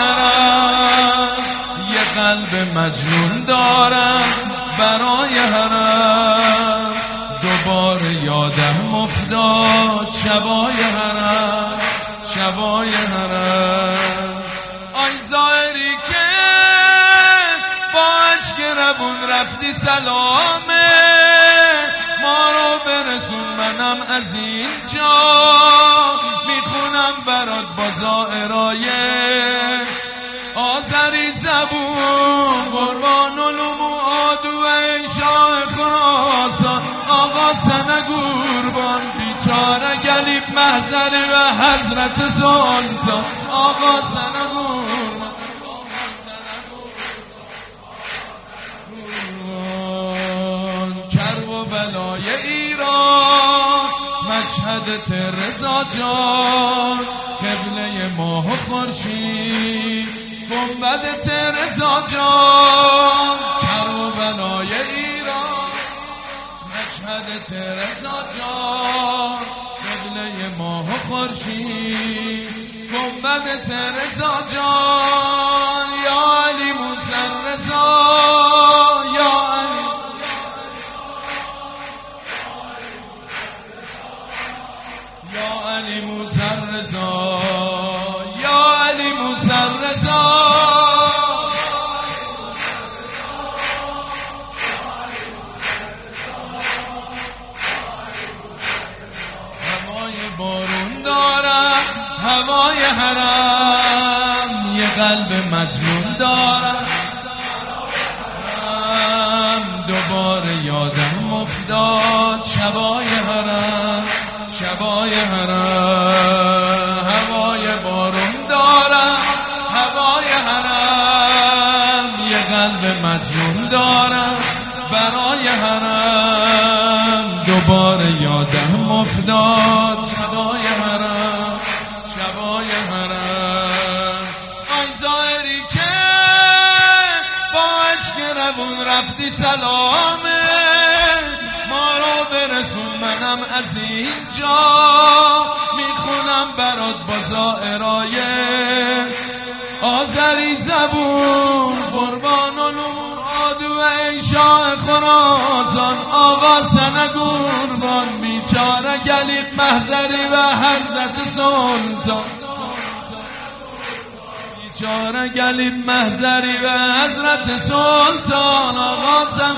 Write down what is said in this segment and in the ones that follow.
حرم، یه قلب مجنون دارم برای حرم. دوباره یادم افتاد شبای حرم، شبای حرم. آی زائری که با عشق روون رفتی سلامه، ما رو برسون منم از اینجا میخونم برات با زائرای آذری زبون. قربان علوم آدو ای شاه خراسان، آقا سنه قربان بیچاره گلیف محضری و حضرت سلطان. آقا سنه قربان کرب و بلای ایران، مشهد رضا جان، قبله ماه و خورشید، گنبد رضا جان. کرب و بلای ایران، مشهد رضا جان، قبله ماه و خورشید، گنبد رضا جان. یا علی موسی رضا، یا علی، یا علی موسی رضا، یا علی موسی رضا. هوای بارون دارم، هوای حرم، یه قلب مجنون دارم. دوباره یادم افتاد شبای حرم، شبای حرم. هوای بارون دارم، هوای حرم، یه قلب مجنون دارم برای حرم. دوباره یادم افتاد شبای حرم، شبای حرم. آی زائری که با عشق روون رفتی سلامه، ما رو برسون منم از اینجا میخونم برات با زائرای آذری زبون. قربان علوم آدو ای شاه خراسان، آقا سنه قربان بیچاره گلیف محضری و حضرت سلطان. بیچاره گلیف محضری و حضرت سلطان. آقا سنه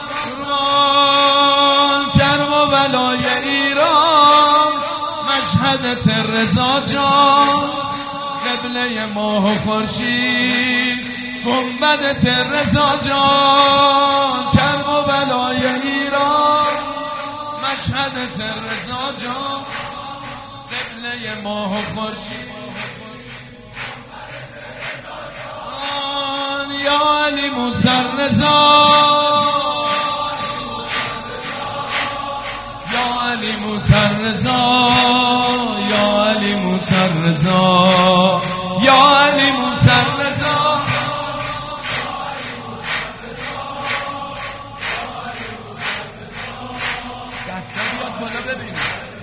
قربان کرب و بلای ایران، مشهد رضا جان، قبله ماه و خورشید، گنبد رضا جان. کرب و بلای ایران، مشهد رضا جان، قبله ماه و خورشید. یا علی موسی رضا، یا علی موسی رضا، یا علی موسی رضا، یا علی موسی رضا. دسته بیاد بالا ببینید.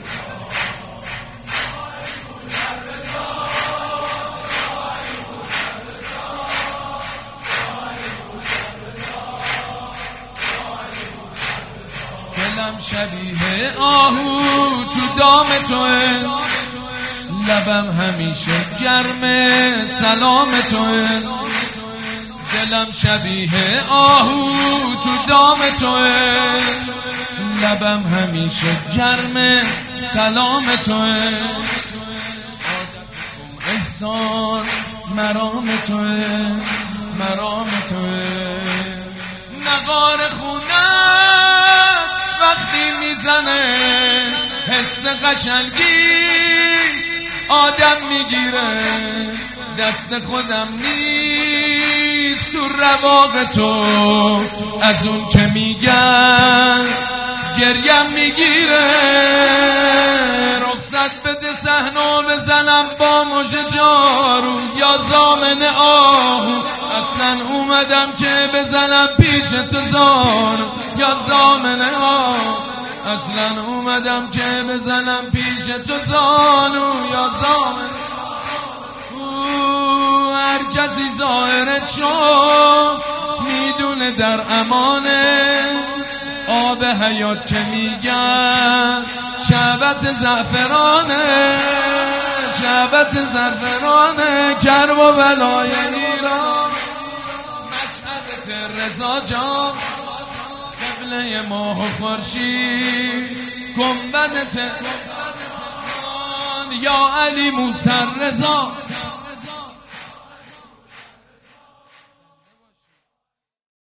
دلم شبیه آهو تو دام توه، لبم همیشه گرمه سلام توه. دلم شبیه آهو تو دام توه، لبم همیشه گرمه سلام توه. احسان مرام توه، مرام توه. نقار خونم وقتی میزنه، حس قشنگی آدم میگیره. دست خودم نیست تو رواق تو، از اون که میگن گریم میگیره. رخصت بده صحنو بزنم با مژه جارو، یا زامن آهو. اصلا اومدم که بزنم پیش تو زارو، یا زامن آهو. اصلا اومدم که بزنم پیش تو زانو، یا زامن. هر کسی ظاهرت شد میدونه در امانه آب حیات که میگن شعبت زعفرانه شعبت زعفرانه کرب و بلای ایران مشهد رضا جان قبله ماه و خورشید گنبد یا علی موسی رضا